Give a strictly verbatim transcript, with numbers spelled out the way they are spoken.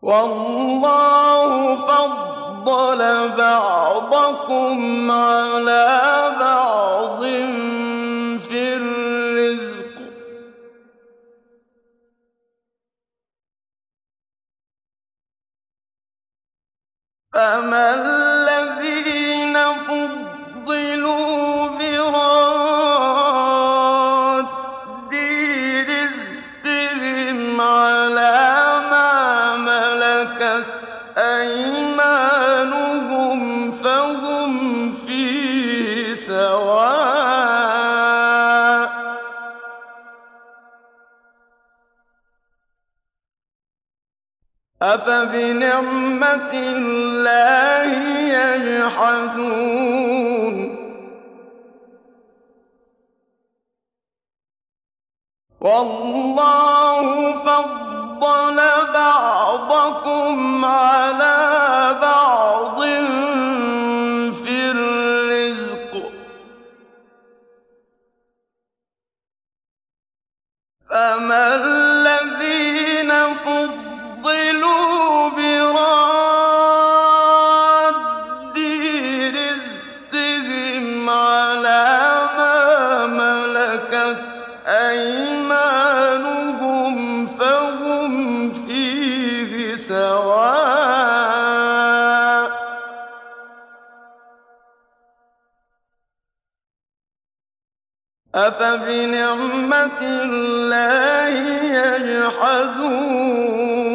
وَاللَّهُ فَضَّلَ بَعْضَكُمْ عَلَىٰ بَعْضٍ فِي الرِّزْقِ ۚ فَأَمَّا الَّذِينَ فُضِّلُوا بِرَادِّي رِزْقِهِمْ عَلَىٰ مَا مَلَكَتْ أَيْمَانُهُمْ فَهُمْ فِيهِ سَوَاءٌ ۚ أَفَبِنِعْمَةِ اللَّهِ يَجْحَدُونَ وَاللَّهُ فَضَّلَ بَعْضَكُمْ عَلَىٰ بَعْضٍ فِي الرِّزْقِ ۚ فَأَمَّا الَّذِينَ فُضِّلُوا بِرَادِّي رِزْقِهِمْ عَلَىٰ مَا مَلَكَتْ أَيْمَانُهُمْ فَهُمْ فِيهِ سَوَاءٌ ۚ أَفَبِنِعْمَةِ اللَّهِ يَجْحَدُونَ